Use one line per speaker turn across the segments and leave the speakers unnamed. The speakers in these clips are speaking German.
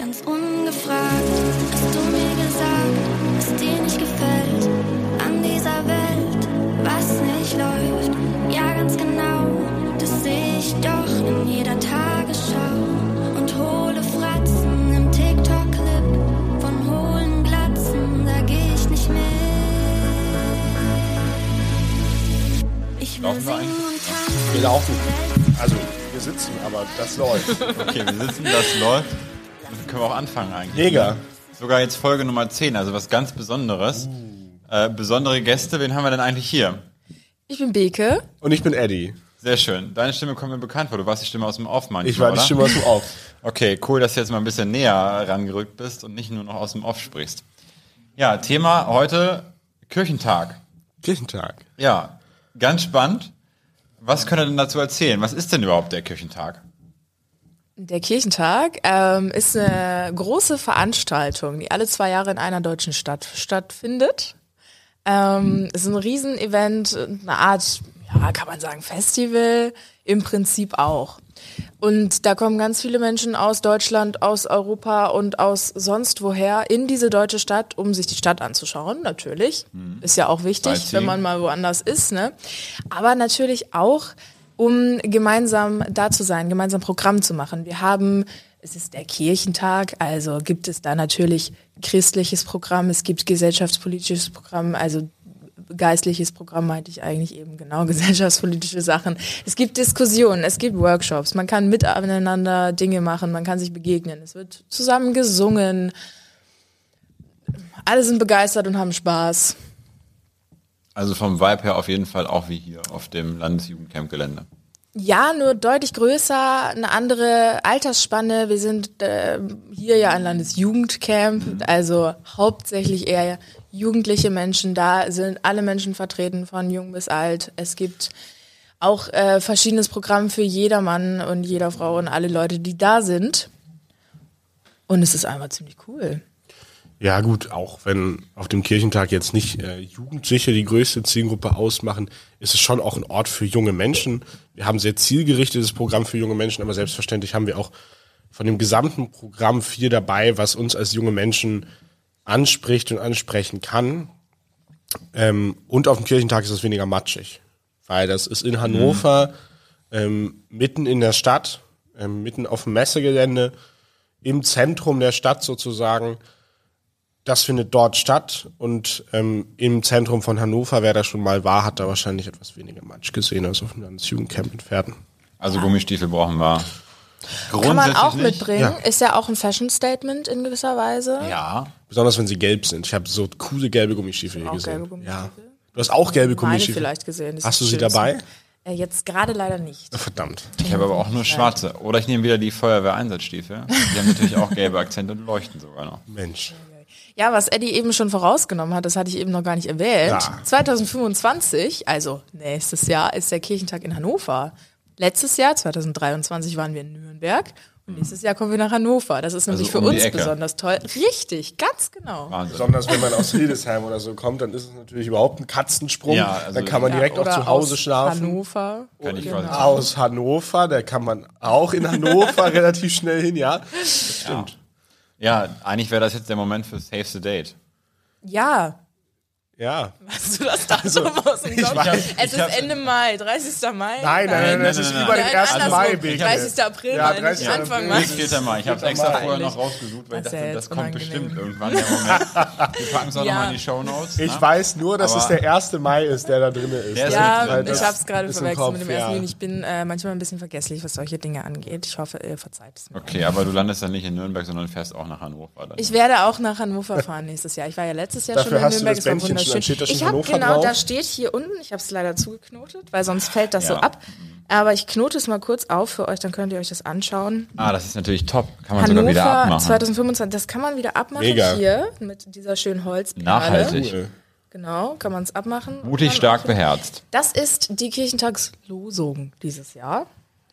Ganz ungefragt hast du mir gesagt, was dir nicht gefällt an dieser Welt, was nicht läuft. Ja, ganz genau, das sehe ich doch in jeder Tagesschau. Und hohle Fratzen im TikTok-Clip von hohlen Glatzen, da geh ich nicht mit. Ich will singen und tanzen.
Wir laufen. Also, wir sitzen, aber das läuft.
Okay, wir sitzen, das läuft. Dann können wir auch anfangen eigentlich.
Mega.
Sogar jetzt Folge Nummer 10, also was ganz Besonderes. Besondere Gäste, wen haben wir denn eigentlich hier?
Ich bin Beke.
Und ich bin Eddie.
Sehr schön. Deine Stimme kommt mir bekannt vor. Du warst die Stimme aus dem Off manchmal,
Ich war die
oder?
Stimme aus dem Off.
Okay, cool, dass du jetzt mal ein bisschen näher rangerückt bist und nicht nur noch aus dem Off sprichst. Ja, Thema heute Kirchentag.
Kirchentag.
Ja, ganz spannend. Was könnt ihr denn dazu erzählen? Was ist denn überhaupt der Kirchentag?
Der Kirchentag ist eine große Veranstaltung, die alle 2 Jahre in einer deutschen Stadt stattfindet. Ist ein Riesenevent, eine Art, ja, kann man sagen, Festival, im Prinzip auch. Und da kommen ganz viele Menschen aus Deutschland, aus Europa und aus sonst woher in diese deutsche Stadt, um sich die Stadt anzuschauen, natürlich. Ist ja auch wichtig, wenn man mal woanders ist, ne? Aber natürlich auch, um gemeinsam da zu sein, gemeinsam Programm zu machen. Es ist der Kirchentag, also gibt es da natürlich christliches Programm, es gibt gesellschaftspolitisches Programm, also geistliches Programm meinte ich eigentlich eben, genau, gesellschaftspolitische Sachen. Es gibt Diskussionen, es gibt Workshops, man kann miteinander Dinge machen, man kann sich begegnen, es wird zusammen gesungen, alle sind begeistert und haben Spaß.
Also vom Vibe her auf jeden Fall auch wie hier auf dem Landesjugendcamp-Gelände.
Ja, nur deutlich größer, eine andere Altersspanne. Wir sind hier ja ein Landesjugendcamp, also hauptsächlich eher jugendliche Menschen. Da sind alle Menschen vertreten, von jung bis alt. Es gibt auch verschiedenes Programm für jedermann und jeder Frau und alle Leute, die da sind. Und es ist einfach ziemlich cool.
Ja gut, auch wenn auf dem Kirchentag jetzt nicht Jugendliche die größte Zielgruppe ausmachen, ist es schon auch ein Ort für junge Menschen. Wir haben sehr zielgerichtetes Programm für junge Menschen, aber selbstverständlich haben wir auch von dem gesamten Programm viel dabei, was uns als junge Menschen anspricht und ansprechen kann. Und auf dem Kirchentag ist es weniger matschig, weil das ist in Hannover, mitten in der Stadt, mitten auf dem Messegelände, im Zentrum der Stadt sozusagen. Das findet dort statt und im Zentrum von Hannover, wer da schon mal war, hat da wahrscheinlich etwas weniger Matsch gesehen als auf dem Landesjugendcamp in Pferden.
Also Gummistiefel brauchen wir
Kann man auch
nicht.
mitbringen.
Ja.
Ist ja auch ein Fashion-Statement in gewisser Weise.
Ja.
Besonders wenn sie gelb sind. Ich habe so coole gelbe Gummistiefel hier
Auch
gesehen.
gelbe Gummistiefel?
Ja. Du hast auch gelbe
Meine
Gummistiefel.
vielleicht gesehen. Das
Hast du
ist
sie
schön.
dabei?
Jetzt gerade leider nicht.
Verdammt.
Ich habe aber auch nur schwarze. Oder ich nehme wieder die Feuerwehreinsatzstiefel. Die haben natürlich auch gelbe Akzente und leuchten sogar noch.
Mensch.
Ja, was Eddie eben schon vorausgenommen hat, das hatte ich eben noch gar nicht erwähnt.
Ja.
2025, also nächstes Jahr, ist der Kirchentag in Hannover. Letztes Jahr, 2023, waren wir in Nürnberg und nächstes Jahr kommen wir nach Hannover. Das ist nämlich für
um die
uns
Ecke.
besonders toll. Richtig, ganz genau.
Wahnsinn.
Besonders wenn man aus Hildesheim oder so kommt, dann ist es natürlich überhaupt ein Katzensprung.
Ja, also
dann kann man direkt auch
oder
zu Hause
aus
schlafen.
Hannover.
Kann ich
Genau.
quasi
Aus Hannover, da kann man auch in Hannover relativ schnell hin, ja. Das stimmt.
Ja, eigentlich wäre das jetzt der Moment für Save the Date.
Ja.
Ja.
Hast du das Datum aus dem Kopf?
weiß,
Es ist Ende Mai, 30. Mai.
Nein, das ist über den 1. Mai, Beke.
30. April,
Ja,
meine ich,
30.
Anfang
April.
Mai.
Bis 4. Mai. Ich habe es extra vorher noch rausgesucht, weil ich
Das ist
dachte,
ja
das
jetzt
kommt
unangenehm.
bestimmt irgendwann der Moment. Wir packen es auch
Ja.
nochmal in die Shownotes.
Ich
ne?
weiß nur, dass
Aber-
es der 1. Mai ist, der da drin ist.
Der ist
Ja,
Weil
ich
das
habe es gerade
ist im
verwechselt
Kopf,
mit dem 1.
ja.
Juni. Ich bin manchmal ein bisschen vergesslich, was solche Dinge angeht. Ich hoffe, ihr verzeiht es mir.
Okay, aber du landest dann nicht in Nürnberg, sondern fährst auch nach Hannover. Dann.
Ich werde auch nach Hannover fahren nächstes Jahr. Ich war ja letztes Jahr
Dafür
schon in
hast du
Nürnberg.
das
Es war
Bändchen schon,
wunderschön.
dann steht da schon
Ich habe
Hannover
genau,
drauf?
da steht hier unten, ich habe es leider zugeknotet, weil sonst fällt das so
Ja.
ab. Aber ich knote es mal kurz auf für euch, dann könnt ihr euch das anschauen.
Das ist natürlich top. Kann man sogar wieder
Hannover
abmachen.
2025, das kann man wieder abmachen
Mega.
hier mit dieser schönen Holzperle.
Nachhaltig.
Cool.
Genau, kann man es abmachen.
Mutig,
Und
stark,
dann-
beherzt.
Das ist die Kirchentagslosung dieses Jahr.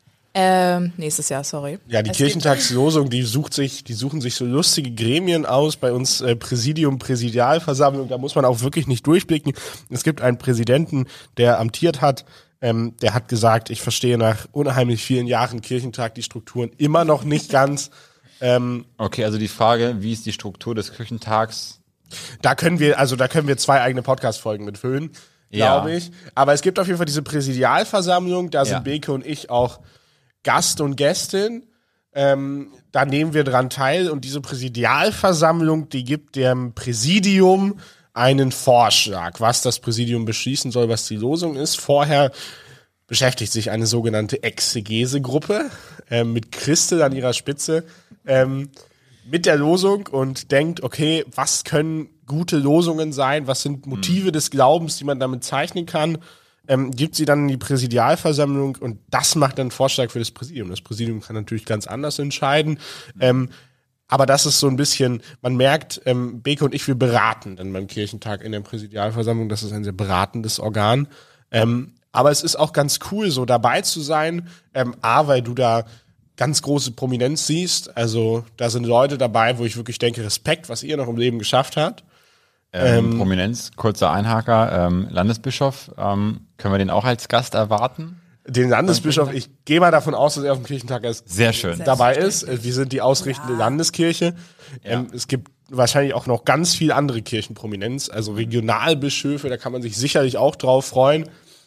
Nächstes Jahr, sorry.
Ja, die
Es
Kirchentagslosung, die suchen sich so lustige Gremien aus, bei uns Präsidium, Präsidialversammlung, da muss man auch wirklich nicht durchblicken. Es gibt einen Präsidenten, der amtiert hat, der hat gesagt, ich verstehe nach unheimlich vielen Jahren Kirchentag die Strukturen immer noch nicht ganz.
Okay, also die Frage, wie ist die Struktur des Kirchentags?
Da können wir 2 eigene Podcast-Folgen mit füllen, glaube ich. Aber es gibt auf jeden Fall diese Präsidialversammlung, da sind Beke und ich auch Gast und Gästin. Da nehmen wir dran teil und diese Präsidialversammlung, die gibt dem Präsidium einen Vorschlag, was das Präsidium beschließen soll, was die Losung ist. Vorher beschäftigt sich eine sogenannte Exegese-Gruppe mit Christel an ihrer Spitze mit der Losung und denkt, okay, was können gute Losungen sein, was sind Motive des Glaubens, die man damit zeichnen kann, gibt sie dann in die Präsidialversammlung und das macht dann einen Vorschlag für das Präsidium. Das Präsidium kann natürlich ganz anders entscheiden, aber das ist so ein bisschen, man merkt, Beke und ich, wir beraten dann beim Kirchentag in der Präsidialversammlung, das ist ein sehr beratendes Organ, aber es ist auch ganz cool, so dabei zu sein, weil du da ganz große Prominenz siehst, also da sind Leute dabei, wo ich wirklich denke, Respekt, was ihr noch im Leben geschafft habt.
Prominenz, kurzer Einhaker, Landesbischof, können wir den auch als Gast erwarten?
Den Landesbischof, ich gehe mal davon aus, dass er auf dem Kirchentag
sehr schön
dabei ist. Wir sind die ausrichtende Landeskirche. Es gibt wahrscheinlich auch noch ganz viel andere Kirchenprominenz, also Regionalbischöfe, da kann man sich sicherlich auch drauf freuen.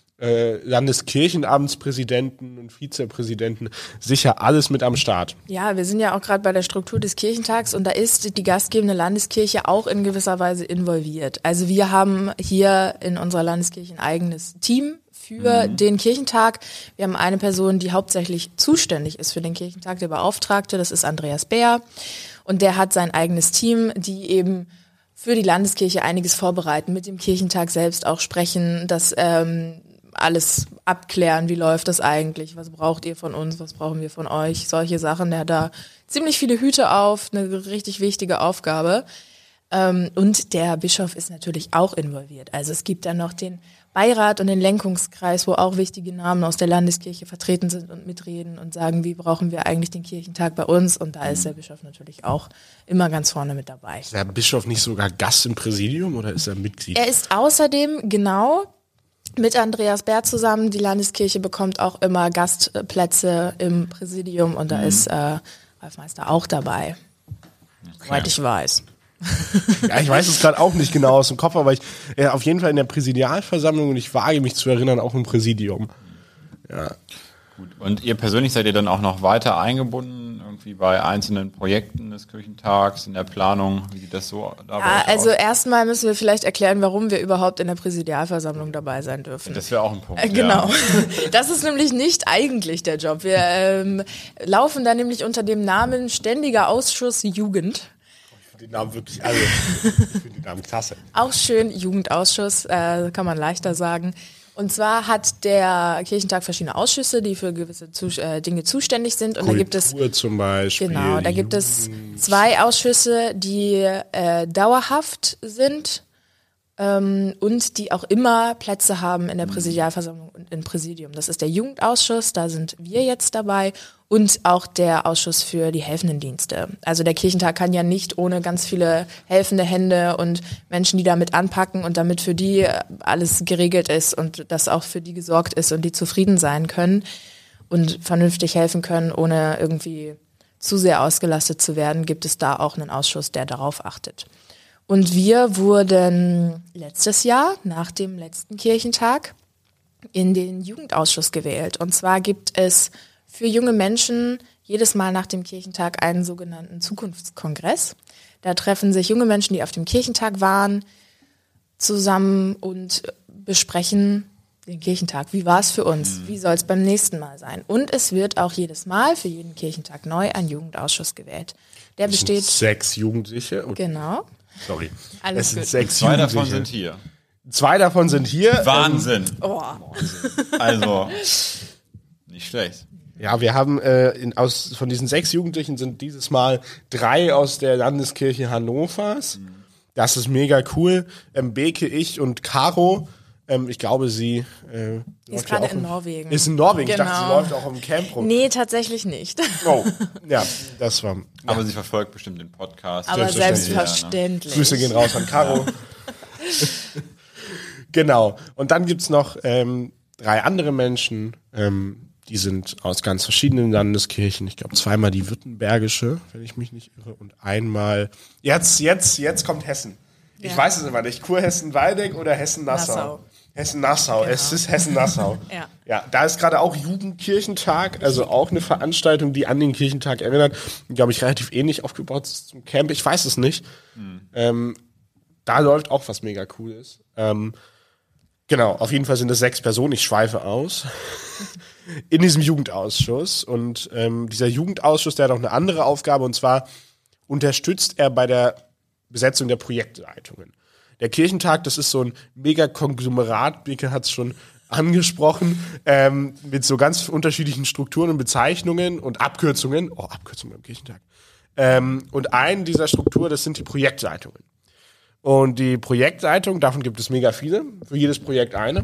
Landeskirchenamtspräsidenten und Vizepräsidenten, sicher alles mit am Start.
Ja, wir sind ja auch gerade bei der Struktur des Kirchentags und da ist die gastgebende Landeskirche auch in gewisser Weise involviert. Also wir haben hier in unserer Landeskirche ein eigenes Team für den Kirchentag. Wir haben eine Person, die hauptsächlich zuständig ist für den Kirchentag, der Beauftragte, das ist Andreas Bär und der hat sein eigenes Team, die eben für die Landeskirche einiges vorbereiten, mit dem Kirchentag selbst auch sprechen, dass alles abklären, wie läuft das eigentlich, was braucht ihr von uns, was brauchen wir von euch, solche Sachen. Der hat da ziemlich viele Hüte auf, eine richtig wichtige Aufgabe. Und der Bischof ist natürlich auch involviert. Also es gibt dann noch den Beirat und den Lenkungskreis, wo auch wichtige Namen aus der Landeskirche vertreten sind und mitreden und sagen, wie brauchen wir eigentlich den Kirchentag bei uns. Und da ist der Bischof natürlich auch immer ganz vorne mit dabei.
Ist der Bischof nicht sogar Gast im Präsidium oder ist er Mitglied?
Er ist außerdem, genau, mit Andreas Bär zusammen. Die Landeskirche bekommt auch immer Gastplätze im Präsidium und da ist Ralf Meister auch dabei, soweit ich weiß.
Ja, ich weiß es gerade auch nicht genau aus dem Kopf, aber ich auf jeden Fall in der Präsidialversammlung und ich wage mich zu erinnern, auch im Präsidium. Ja.
Gut. Und ihr persönlich seid ihr dann auch noch weiter eingebunden, irgendwie bei einzelnen Projekten des Kirchentags, in der Planung, wie sieht das so dabei
Also
aus?
erstmal müssen wir vielleicht erklären, warum wir überhaupt in der Präsidialversammlung dabei sein dürfen.
Das wäre auch ein Punkt.
Genau.
Ja.
Das ist nämlich nicht eigentlich der Job. Wir laufen da nämlich unter dem Namen Ständiger Ausschuss Jugend.
Den Namen wirklich, ich finde den Namen klasse.
Auch schön, Jugendausschuss, kann man leichter sagen. Und zwar hat der Kirchentag verschiedene Ausschüsse, die für gewisse Dinge zuständig sind. Und da gibt es
zum Beispiel.
Genau, da gibt es 2 Ausschüsse, die dauerhaft sind und die auch immer Plätze haben in der Präsidialversammlung und im Präsidium. Das ist der Jugendausschuss, da sind wir jetzt dabei und auch der Ausschuss für die helfenden Dienste. Also der Kirchentag kann ja nicht ohne ganz viele helfende Hände und Menschen, die damit anpacken und damit für die alles geregelt ist und dass auch für die gesorgt ist und die zufrieden sein können und vernünftig helfen können, ohne irgendwie zu sehr ausgelastet zu werden, gibt es da auch einen Ausschuss, der darauf achtet. Und wir wurden letztes Jahr, nach dem letzten Kirchentag, in den Jugendausschuss gewählt. Und zwar gibt es für junge Menschen jedes Mal nach dem Kirchentag einen sogenannten Zukunftskongress. Da treffen sich junge Menschen, die auf dem Kirchentag waren, zusammen und besprechen den Kirchentag. Wie war es für uns? Wie soll es beim nächsten Mal sein? Und es wird auch jedes Mal für jeden Kirchentag neu ein Jugendausschuss gewählt. Der besteht...
6 Jugendliche.
Genau.
Sorry.
Alles
es sind
gut.
6
2
Jugendliche.
davon sind hier.
2 davon sind hier.
Wahnsinn.
Oh.
Also, nicht schlecht.
Ja, wir haben von diesen 6 Jugendlichen sind dieses Mal 3 aus der Landeskirche Hannovers. Das ist mega cool. Beke, ich und Caro. Ich glaube, sie
ist gerade in Norwegen.
Ist in Norwegen.
Genau.
Ich dachte, sie läuft auch auf dem Camp rum.
Nee, tatsächlich nicht.
Oh, ja, das war.
Aber sie verfolgt bestimmt den Podcast.
Aber
Selbstverständlich.
selbstverständlich.
Grüße gehen raus an Caro. Genau. Und dann gibt's noch 3 andere Menschen, Die sind aus ganz verschiedenen Landeskirchen. Ich glaube zweimal die württembergische, wenn ich mich nicht irre, und einmal. Jetzt kommt Hessen. Ich weiß es immer nicht. Kurhessen-Waldeck oder Hessen-Nassau? Hessen-Nassau. Genau. Es ist Hessen-Nassau. Ja, da ist gerade auch Jugendkirchentag, also auch eine Veranstaltung, die an den Kirchentag erinnert. Glaube ich, relativ ähnlich aufgebaut ist zum Camp. Ich weiß es nicht. Da läuft auch was mega Cooles. Genau, auf jeden Fall sind es 6 Personen. Ich schweife aus. In diesem Jugendausschuss. Und dieser Jugendausschuss, der hat auch eine andere Aufgabe. Und zwar unterstützt er bei der Besetzung der Projektleitungen. Der Kirchentag, das ist so ein Mega-Konglomerat, Beke hat es schon angesprochen, mit so ganz unterschiedlichen Strukturen und Bezeichnungen und Abkürzungen. Oh, Abkürzungen beim Kirchentag. Und eine dieser Strukturen, das sind die Projektleitungen. Und die Projektleitung, davon gibt es mega viele, für jedes Projekt eine.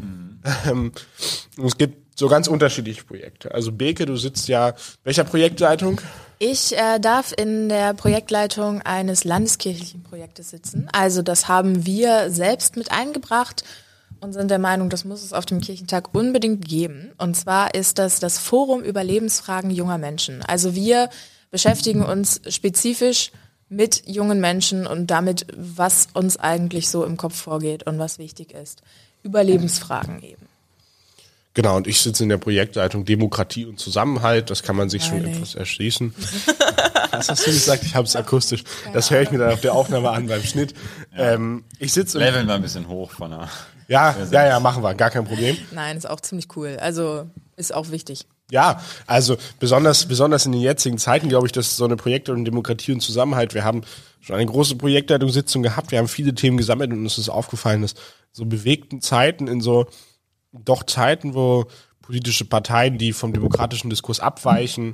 Es gibt so ganz unterschiedliche Projekte. Also Beke, du sitzt ja, welcher Projektleitung?
Ich darf in der Projektleitung eines landeskirchlichen Projektes sitzen. Also das haben wir selbst mit eingebracht und sind der Meinung, das muss es auf dem Kirchentag unbedingt geben. Und zwar ist das Forum über Lebensfragen junger Menschen. Also wir beschäftigen uns spezifisch mit jungen Menschen und damit, was uns eigentlich so im Kopf vorgeht und was wichtig ist. Über Lebensfragen eben.
Genau, und ich sitze in der Projektleitung Demokratie und Zusammenhalt. Das kann man sich schon etwas erschließen. Was hast du gesagt? Ich habe es akustisch. Das höre ich mir dann auf der Aufnahme an beim Schnitt. Ich sitze
Leveln wir ein bisschen hoch von der...
Ja, machen wir. Gar kein Problem.
Nein, ist auch ziemlich cool. Also ist auch wichtig.
Ja, also besonders in den jetzigen Zeiten glaube ich, dass so eine Projektleitung Demokratie und Zusammenhalt, wir haben schon eine große Projektleitungssitzung gehabt, wir haben viele Themen gesammelt und uns ist aufgefallen, dass so bewegten Zeiten in so doch Zeiten, wo politische Parteien, die vom demokratischen Diskurs abweichen,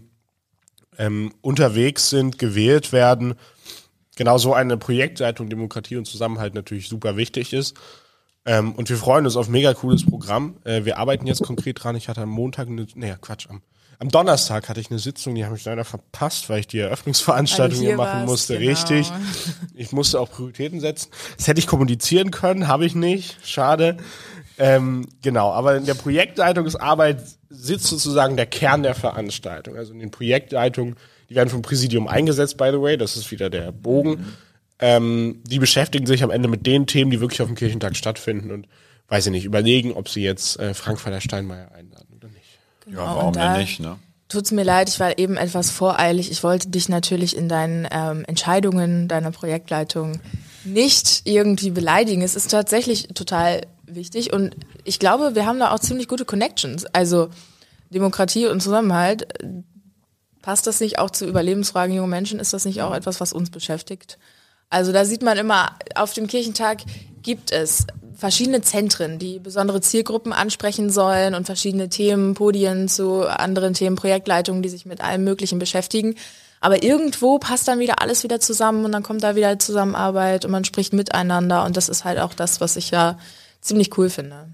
unterwegs sind, gewählt werden, genau so eine Projektleitung Demokratie und Zusammenhalt natürlich super wichtig ist. Und wir freuen uns auf ein mega cooles Programm. Wir arbeiten jetzt konkret dran. Ich hatte am Montag am Donnerstag hatte ich eine Sitzung, die habe ich leider verpasst, weil ich die Eröffnungsveranstaltung hier machen musste. Genau. Richtig. Ich musste auch Prioritäten setzen. Das hätte ich kommunizieren können, habe ich nicht. Schade. Genau, aber in der Projektleitungsarbeit sitzt sozusagen der Kern der Veranstaltung. Also in den Projektleitungen, die werden vom Präsidium eingesetzt, by the way, das ist wieder der Bogen. Die beschäftigen sich am Ende mit den Themen, die wirklich auf dem Kirchentag stattfinden und, weiß ich nicht, überlegen, ob sie jetzt Frank-Walter Steinmeier einladen oder nicht.
Genau,
ja, warum denn nicht, ne?
Tut's mir leid, ich war eben etwas voreilig. Ich wollte dich natürlich in deinen Entscheidungen deiner Projektleitung nicht irgendwie beleidigen. Es ist tatsächlich total wichtig und ich glaube, wir haben da auch ziemlich gute Connections. Also Demokratie und Zusammenhalt, passt das nicht auch zu Überlebensfragen junger Menschen? Ist das nicht auch etwas, was uns beschäftigt? Also da sieht man immer, auf dem Kirchentag gibt es verschiedene Zentren, die besondere Zielgruppen ansprechen sollen und verschiedene Themen, Podien zu anderen Themen, Projektleitungen, die sich mit allem Möglichen beschäftigen. Aber irgendwo passt dann wieder alles wieder zusammen und dann kommt da wieder Zusammenarbeit und man spricht miteinander und das ist halt auch das, was ich ja ziemlich cool finde.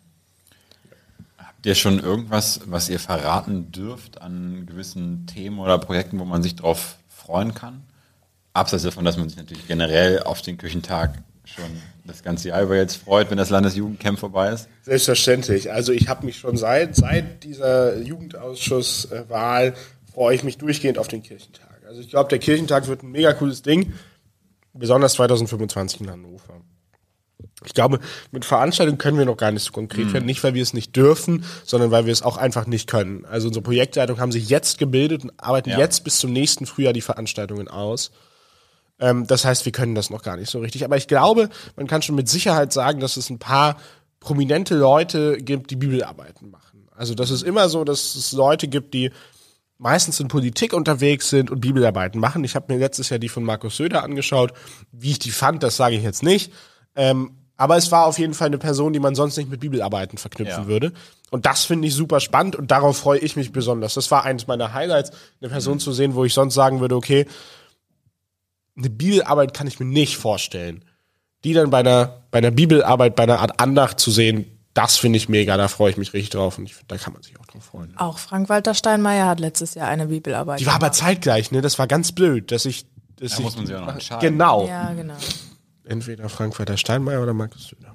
Habt ihr schon irgendwas, was ihr verraten dürft an gewissen Themen oder Projekten, wo man sich drauf freuen kann? Abseits davon, dass man sich natürlich generell auf den Kirchentag schon das ganze Jahr über jetzt freut, wenn das Landesjugendcamp vorbei ist?
Selbstverständlich. Also ich habe mich schon seit dieser Jugendausschusswahl freue ich mich durchgehend auf den Kirchentag. Also ich glaube, der Kirchentag wird ein mega cooles Ding, besonders 2025 in Hannover. Ich glaube, mit Veranstaltungen können wir noch gar nicht so konkret werden, nicht weil wir es nicht dürfen, sondern weil wir es auch einfach nicht können. Also unsere Projektleitung haben sich jetzt gebildet und arbeiten jetzt bis zum nächsten Frühjahr die Veranstaltungen aus. Das heißt, wir können das noch gar nicht so richtig. Aber ich glaube, man kann schon mit Sicherheit sagen, dass es ein paar prominente Leute gibt, die Bibelarbeiten machen. Also das ist immer so, dass es Leute gibt, die meistens in Politik unterwegs sind und Bibelarbeiten machen. Ich habe mir letztes Jahr die von Markus Söder angeschaut. Wie ich die fand, das sage ich jetzt nicht. Aber es war auf jeden Fall eine Person, die man sonst nicht mit Bibelarbeiten verknüpfen würde. Und das finde ich super spannend und darauf freue ich mich besonders. Das war eines meiner Highlights, eine Person zu sehen, wo ich sonst sagen würde, okay, eine Bibelarbeit kann ich mir nicht vorstellen. Die dann bei einer Bibelarbeit, bei einer Art Andacht zu sehen, das finde ich mega, da freue ich mich richtig drauf und da kann man sich auch drauf freuen.
Auch Frank-Walter Steinmeier hat letztes Jahr eine Bibelarbeit
Die war aber zeitgleich, ne? Das war ganz blöd, dass
muss man sich auch noch entscheiden.
Genau.
Ja, genau.
Entweder Frank-Walter Steinmeier oder Markus Söder.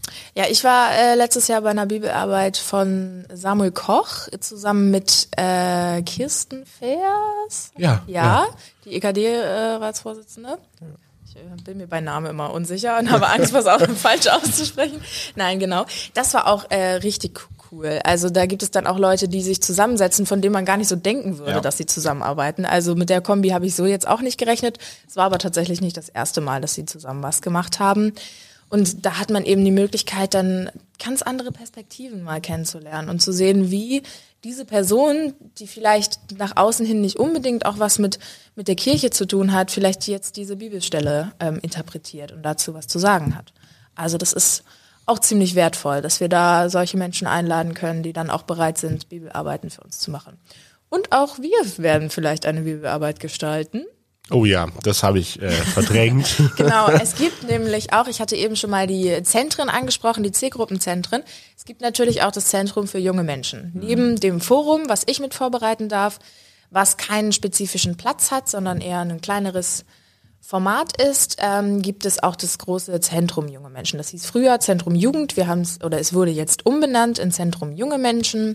Ja, ich war letztes Jahr bei einer Bibelarbeit von Samuel Koch zusammen mit Kirsten Feers.
Ja.
Die EKD-Ratsvorsitzende. Ich bin mir bei Namen immer unsicher und habe Angst, was auch falsch auszusprechen. Nein, genau. Das war auch richtig cool. Also da gibt es dann auch Leute, die sich zusammensetzen, von denen man gar nicht so denken würde, dass sie zusammenarbeiten. Also mit der Kombi habe ich so jetzt auch nicht gerechnet. Es war aber tatsächlich nicht das erste Mal, dass sie zusammen was gemacht haben. Und da hat man eben die Möglichkeit, dann ganz andere Perspektiven mal kennenzulernen und zu sehen, wie diese Person, die vielleicht nach außen hin nicht unbedingt auch was mit der Kirche zu tun hat, vielleicht jetzt diese Bibelstelle interpretiert und dazu was zu sagen hat. Also das ist auch ziemlich wertvoll, dass wir da solche Menschen einladen können, die dann auch bereit sind, Bibelarbeiten für uns zu machen. Und auch wir werden vielleicht eine Bibelarbeit gestalten.
Oh ja, das habe ich verdrängt.
Genau, es gibt nämlich auch, ich hatte eben schon mal die Zentren angesprochen, die Zielgruppenzentren. Es gibt natürlich auch das Zentrum für junge Menschen. Neben dem Forum, was ich mit vorbereiten darf, was keinen spezifischen Platz hat, sondern eher ein kleineres Format ist, gibt es auch das große Zentrum junge Menschen. Das hieß früher Zentrum Jugend, es wurde jetzt umbenannt in Zentrum junge Menschen.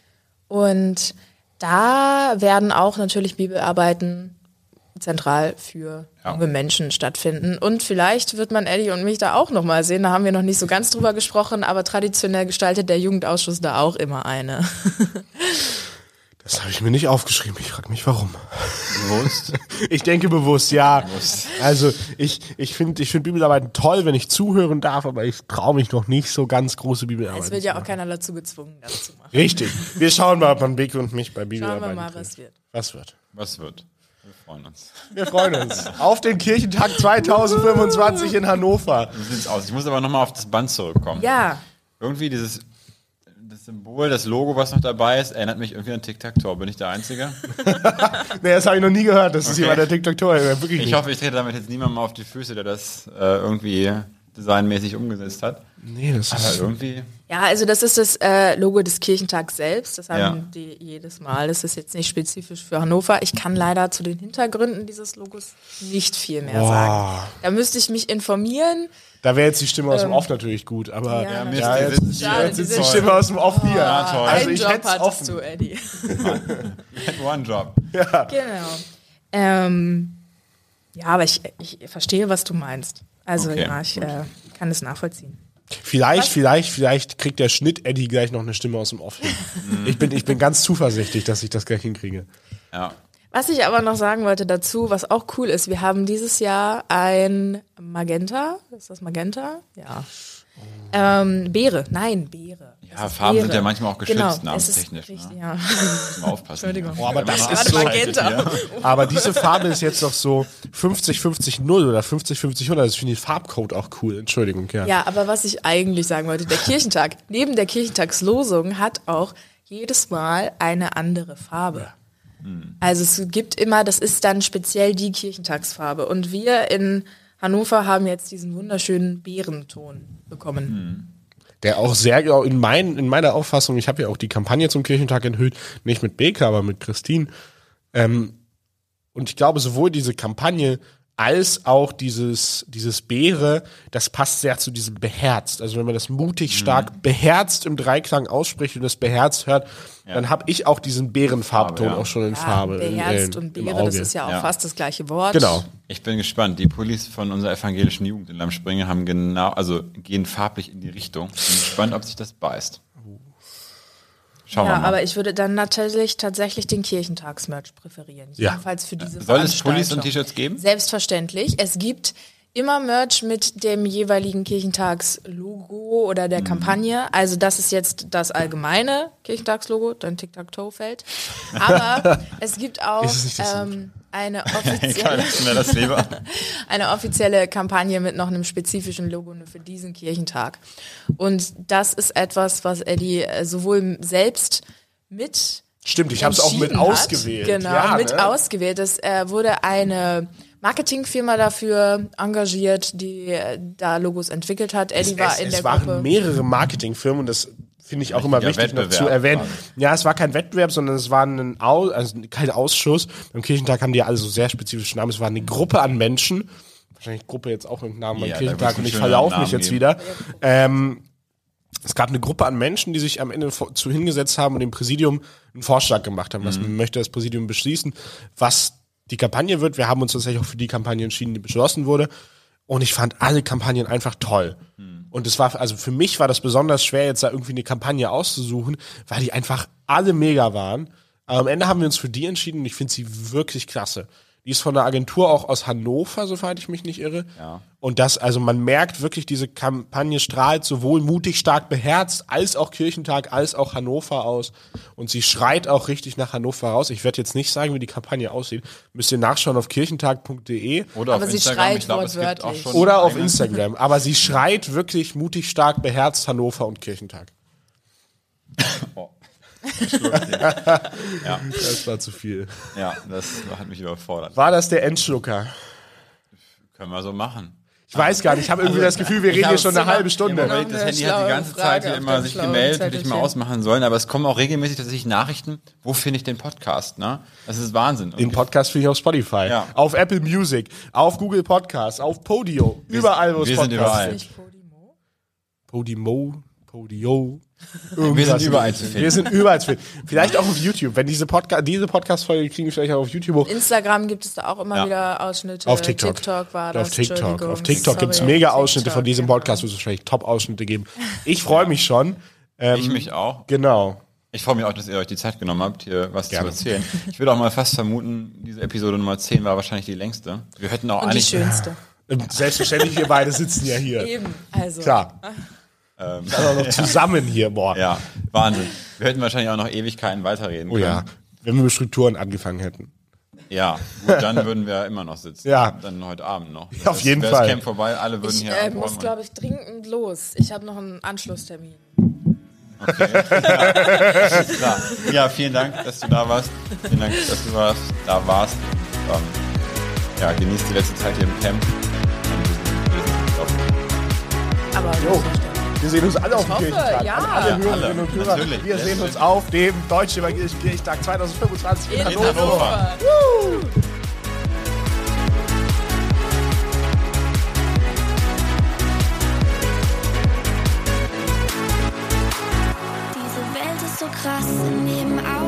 Und da werden auch natürlich Bibelarbeiten zentral für junge Menschen stattfinden. Und vielleicht wird man Eddie und mich da auch nochmal sehen. Da haben wir noch nicht so ganz drüber gesprochen, aber traditionell gestaltet der Jugendausschuss da auch immer eine.
Das habe ich mir nicht aufgeschrieben. Ich frage mich, warum.
Bewusst?
Ich denke bewusst, ja. Also ich finde Bibelarbeiten toll, wenn ich zuhören darf, aber ich traue mich noch nicht so ganz große Bibelarbeiten.
Es wird ja auch keiner dazu gezwungen, das zu machen.
Richtig. Wir schauen mal, ob man Beke und mich bei Bibelarbeiten
Schauen wir mal,
kriegt.
was wird.
Was wird? Wir freuen uns.
Wir freuen uns. Auf den Kirchentag 2025 in Hannover.
So sieht's aus. Ich muss aber nochmal auf das Band zurückkommen.
Ja.
Irgendwie das Symbol, das Logo, was noch dabei ist, erinnert mich irgendwie an Tic-Tac-Toe. Bin ich der Einzige?
Nee, das habe ich noch nie gehört. Das ist jemand, der TikTok-Tour. Wirklich
Ich
nicht.
hoffe, ich trete damit jetzt niemandem auf die Füße, der das irgendwie designmäßig umgesetzt hat.
Nee, das
Aber
ist
irgendwie...
Ja, also das ist das Logo des Kirchentags selbst. Das haben die jedes Mal. Das ist jetzt nicht spezifisch für Hannover. Ich kann leider zu den Hintergründen dieses Logos nicht viel mehr sagen. Da müsste ich mich informieren.
Da wäre jetzt die Stimme aus dem Off natürlich gut, aber
Ja,
Mist,
ja,
die sitzen hier.
Schade,
jetzt
die
sitzt
sind
die Stimme aus dem Off hier.
Ja, toll.
Also
Einen
ich
Job
hätte es
hattest
offen.
du, Eddie.
You had one job.
Genau. Ja, aber ich verstehe, was du meinst. Also
Okay,
ja, ich kann es nachvollziehen.
Vielleicht kriegt der Schnitt-Eddie gleich noch eine Stimme aus dem Off hin. Ich bin ganz zuversichtlich, dass ich das gleich hinkriege.
Ja.
Was ich aber noch sagen wollte dazu, was auch cool ist, wir haben dieses Jahr ein Magenta. Ist das Magenta? Ja. Beere.
Ja, Farben sind ja manchmal auch geschützt,
genau,
namenstechnisch.
Richtig,
Ne?
ja.
Muss man aufpassen.
Entschuldigung.
Oh, aber das
Wenn man
ist so.
Magenta.
Aber diese Farbe ist jetzt doch so 50-50-0 oder 50-50-100. Das finde ich Farbcode auch cool. Entschuldigung, ja.
Ja, aber was ich eigentlich sagen wollte, der Kirchentag, neben der Kirchentagslosung hat auch jedes Mal eine andere Farbe. Also es gibt immer, das ist dann speziell die Kirchentagsfarbe. Und wir in Hannover haben jetzt diesen wunderschönen Beerenton bekommen.
Der auch sehr, in meiner Auffassung, ich habe ja auch die Kampagne zum Kirchentag enthüllt, nicht mit Beke, aber mit Christine. Und ich glaube, sowohl diese Kampagne als auch dieses Beere, das passt sehr zu diesem beherzt. Also wenn man das mutig, stark, beherzt im Dreiklang ausspricht und das beherzt hört, dann habe ich auch diesen Beerenfarbton auch schon in Farbe.
Beherzt und
im
Beere, das
Auge.
ist ja auch fast das gleiche Wort.
Genau.
Ich bin gespannt. Die Pullis von unserer evangelischen Jugend in Lammspringe haben gehen farblich in die Richtung. Ich bin gespannt, ob sich das beißt. Schauen wir
Ja,
mal.
aber ich würde dann tatsächlich den Kirchentagsmerch präferieren.
Ja.
Jedenfalls für diese
Soll es
Veranstaltung.
Pullis und T-Shirts geben?
Selbstverständlich. Es gibt immer Merch mit dem jeweiligen Kirchentagslogo oder der Kampagne. Also das ist jetzt das allgemeine Kirchentagslogo, dein Tic-Tac-Toe-Feld. Aber es gibt auch
Ist es nicht das
eine
Egal, ist mir das lieber.
eine offizielle Kampagne mit noch einem spezifischen Logo nur für diesen Kirchentag. Und das ist etwas, was Eddie sowohl selbst mit
Stimmt, ich habe es auch mit
entschieden hat.
ausgewählt.
Genau,
ja,
mit
ne?
ausgewählt. Es wurde eine Marketingfirma dafür engagiert, die da Logos entwickelt hat. Eddie war in der
es waren
Gruppe.
mehrere Marketingfirmen und das finde ich auch immer
Richtiger
wichtig noch
Wettbewerb
zu erwähnen.
quasi.
Ja, es war kein Wettbewerb, sondern es war kein Ausschuss. Beim Kirchentag haben die ja alle so sehr spezifische Namen. Es war eine Gruppe an Menschen, wahrscheinlich Gruppe jetzt auch mit Namen beim
Ja,
Kirchentag
da wird's
und ich
einen
verlaufe
schönen
mich
Namen
jetzt
geben.
wieder. Es gab eine Gruppe an Menschen, die sich am Ende zu hingesetzt haben und dem Präsidium einen Vorschlag gemacht haben. Was möchte das Präsidium beschließen, was die Kampagne wird. Wir haben uns tatsächlich auch für die Kampagne entschieden, die beschlossen wurde. Und ich fand alle Kampagnen einfach toll. Und es war, also für mich war das besonders schwer, jetzt da irgendwie eine Kampagne auszusuchen, weil die einfach alle mega waren. Aber am Ende haben wir uns für die entschieden und ich finde sie wirklich klasse. Die ist von einer Agentur auch aus Hannover, soweit ich mich nicht irre.
Ja.
Und das, also man merkt wirklich, diese Kampagne strahlt sowohl mutig, stark, beherzt, als auch Kirchentag, als auch Hannover aus. Und sie schreit auch richtig nach Hannover raus. Ich werde jetzt nicht sagen, wie die Kampagne aussieht. Müsst ihr nachschauen auf kirchentag.de
Oder
Aber
auf
sie
Instagram.
schreit
Ich glaube, es gibt auch
wortwörtlich.
schon
oder auf
eigene-
Instagram. Aber sie schreit wirklich mutig, stark, beherzt Hannover und Kirchentag.
Oh.
Das war zu viel.
Ja, das hat mich überfordert.
War das der Endschlucker?
Können wir so machen.
Ich weiß gar nicht, ich habe irgendwie das Gefühl, wir reden hier schon eine halbe
Ja,
Stunde.
weil das
eine
Handy hat die
schlaue
ganze Zeit
Frage
hier
auf
immer
dem
sich
schlauen
gemeldet, hätte ich mal
Zettelchen.
ausmachen sollen, aber es kommen auch regelmäßig tatsächlich Nachrichten, wo finde ich den Podcast, ne? Das ist Wahnsinn. Und
Den Podcast finde ich auf Spotify,
Ja.
auf Apple Music, auf Google Podcasts, auf Podio, überall, wo es
wir sind
Podcasts
überall.
gibt.
Nicht Podimo?
Podio.
Wir
Irgendwas.
sind überall zu finden.
Wir sind überall zu finden. Vielleicht auch auf YouTube. Wenn diese Podcast-Folge kriegen wir vielleicht auch auf YouTube hoch.
Instagram gibt es da auch immer
Ja.
wieder Ausschnitte.
Auf TikTok.
TikTok war das.
Auf TikTok.
Entschuldigung.
Auf TikTok gibt's
Sorry,
mega
auf
Ausschnitte
TikTok,
von diesem
genau.
Podcast. Wird es wahrscheinlich Top-Ausschnitte geben. Ich freue mich schon.
Ich mich auch.
Genau.
Ich freue mich auch, dass ihr euch die Zeit genommen habt, hier was
Gerne.
zu erzählen. Ich würde auch mal fast vermuten, diese Episode Nummer 10 war wahrscheinlich die längste. Wir hätten auch
Und die
eigentlich...
schönste.
Selbstverständlich, wir beide sitzen ja hier.
Eben. Also.
Klar. Dann auch noch zusammen hier, boah.
Ja, Wahnsinn. Wir hätten wahrscheinlich auch noch Ewigkeiten weiterreden
Oh ja.
können.
Wenn wir mit Strukturen angefangen hätten.
Ja, gut, dann würden wir immer noch sitzen.
Ja.
Dann heute Abend noch.
Auf jeden
Wäre
Fall.
das Camp vorbei, alle würden
Ich
hier
muss,
abräumen.
glaube ich, dringend los. Ich habe noch einen Anschlusstermin.
Klar. Ja, vielen Dank, dass du da warst. Vielen Dank, dass du da warst. Ja, genießt die letzte Zeit hier im Camp.
Aber
Wir sehen uns alle auf dem
hoffe,
Kirchentag.
ja.
Alle Hörerinnen
Alle,
und Hörer.
natürlich.
Wir sehen uns auf dem Deutschen Evangelischen Kirchentag 2025 in Hannover.
Hannover.
Diese Welt ist so krass in jedem Auge.